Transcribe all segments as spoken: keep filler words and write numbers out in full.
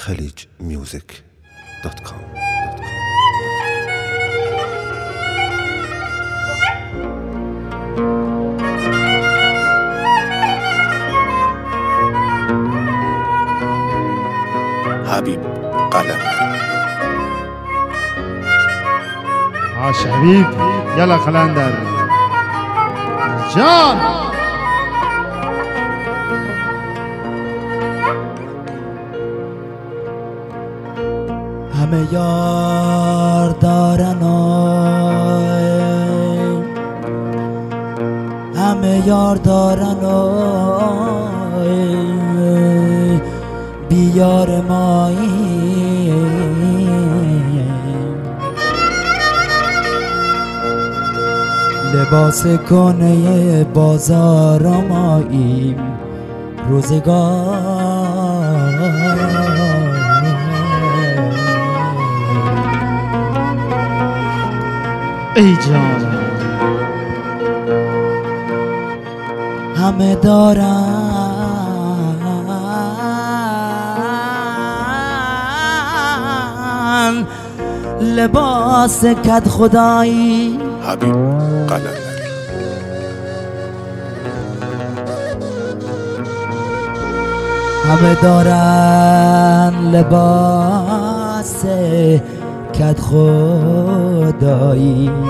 خلیج میوزیک دات کام. حبیب قلم عاش حبيب. يلا قلندر جان. همه یار دارن آی، همه یار دارن آی، بیار مایی لباس کنه بازار ماییم روزگار. ای جان همه دارن لباس کد خدایی. حبیب قلم همه دارن لباس کد خدایی.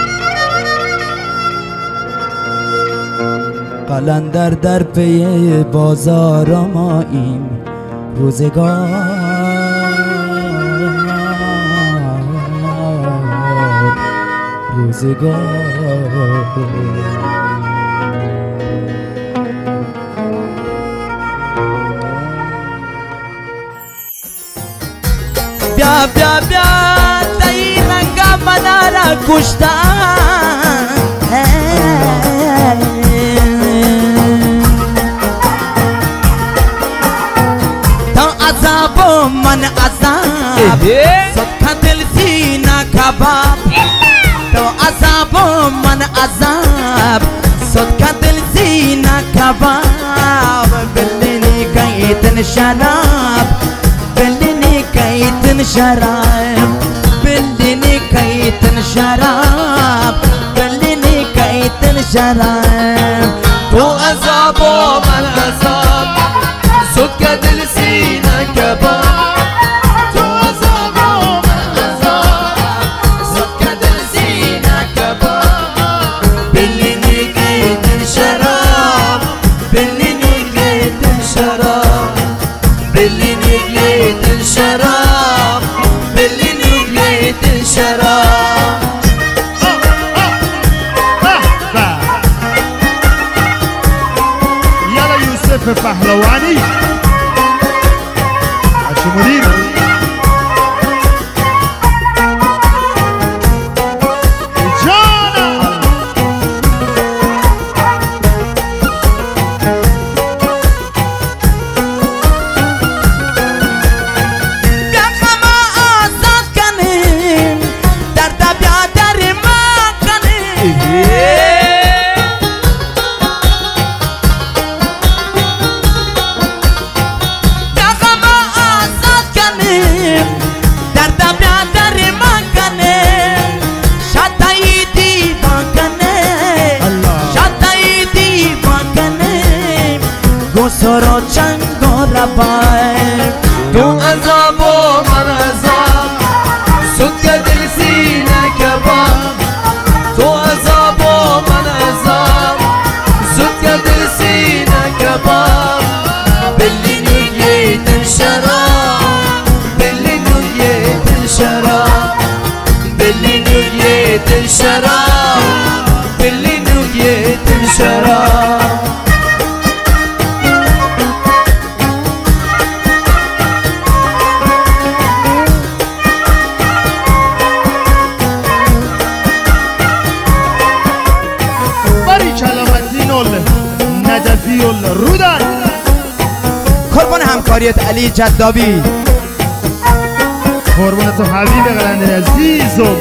قلندر در پی بازار ماییم روزگار. روزگار بیا بیا بیا تایی رنگا مدارا کشتن تا عذاب و من عذاب صدق دل سینه کباب. تا عذاب و من عذاب صدق دل سینه کباب. بلنی کایتن شراب بلنی کایتن شراب بلنی کایتن شراب بلنی کایتن شراب. تو عذاب و من عذاب صدق دل سینه کباب. تو عذاب و من عذاب صدق دل سینه کباب. بلنی کایتن شراب بلنی کایتن شراب بلنی کایتن شراب بلنی کایتن شراب. يلا يوسف پهلوانی عشمولين. سرا چنگ و ربای تو عذاب و من عذاب صدق دل سینه کباب. تو عذاب و من عذاب صدق دل سینه کباب. بلینو یتن شراب بلینو یتن شراب بلینو یتن شراب بلینو یتن شراب. نجفی الرودن. قربان همکاریت علی جدابی. قربان تو حبیب قلندر عزیزم.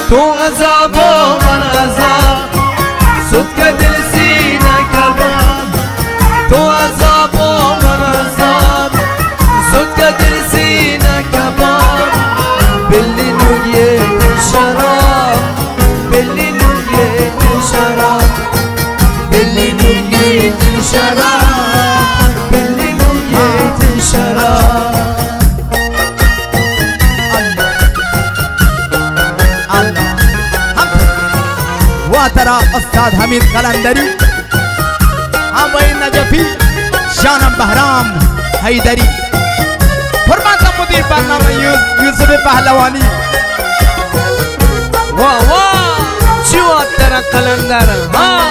تو عذاب و من عذاب صدق دل سینه کباب تو عذاب و من عذاب صدق دل سینه کباب بلی نویه شراب بلی نویه شراب بلی نویه شراب بلی نویه شراب ترى استاذ حميد قلندري ابوي نجفي شانم بهرام حيدري فرمان مدير برنامه يوسف پهلوانی واہ واہ چیو تیرا قلندر ہاں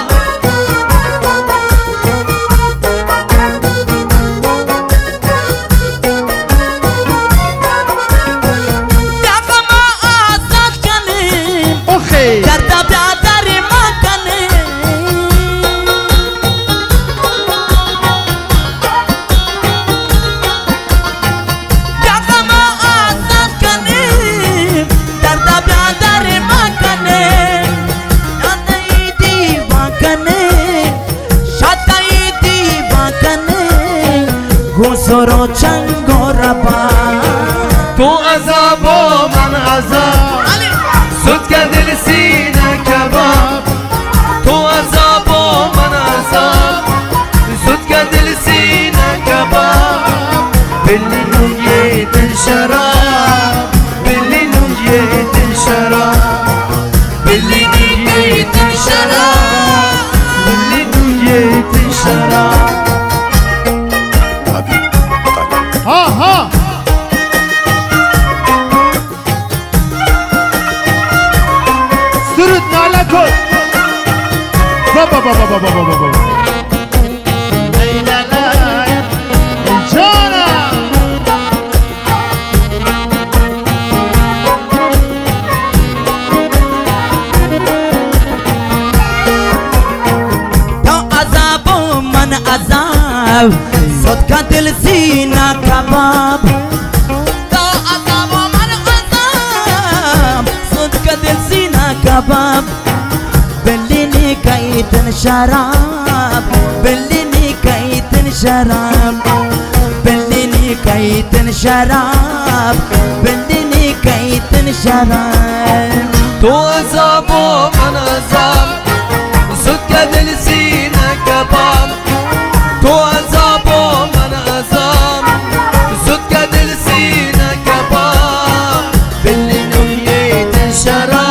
گوزارا چنگ و ربا تو عذاب و من عذاب زود که دل سینه کباب تو عذاب و من عذاب زود که دل سینه کباب بلی نویه دل شراب بلی نویه دل شراب بلی نویه دل شراب بلی نویه دل شراب ها ها سرود ناله کن بابا بابا بابا بابا بابا لیلا لای جانم تو عذاب و من عذاب صدق دل سینه کباب تو عذاب و من عذاب صدق دل سینه کباب بلی نیکایتن شراب بلی نیکایتن شراب بلی نیکایتن شراب بلی نیکایتن شراب تو عذاب و من عذاب صدق دل سینه کباب تو عذاب و من عذاب صدق دل سینه کباب بلی نویه دل شراب